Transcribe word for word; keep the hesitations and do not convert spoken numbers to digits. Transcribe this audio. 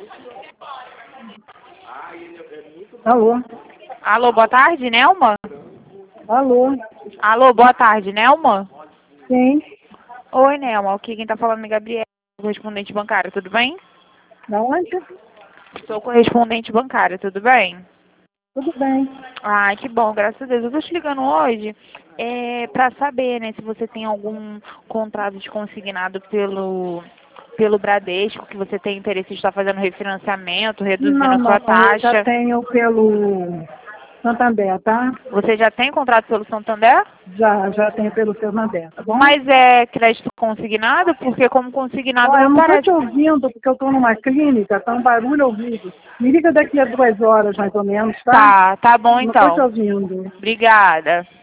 Alô? Alô, boa tarde, Nelma? Alô? Alô, boa tarde, Nelma? Sim. Oi, Nelma. Aqui quem tá falando é Gabriela, correspondente bancário, tudo bem? Da onde? Sou correspondente bancária, tudo bem? Tudo bem. Ai, que bom, graças a Deus. Eu tô te ligando hoje é, pra saber, né, se você tem algum contrato de consignado pelo, pelo Bradesco, que você tem interesse em estar fazendo refinanciamento, reduzindo Não, a sua não, eu já taxa. tenho pelo Santander, tá? Você já tem contrato pelo Santander? Já, já tenho pelo Santander, tá bom? Mas é crédito consignado? Porque como consignado Ó, eu não não tô parece. te ouvindo porque eu tô numa clínica, tá um barulho ouvido. Me liga daqui a duas horas, mais ou menos, tá? Tá, tá bom Não tô te então. ouvindo. Obrigada.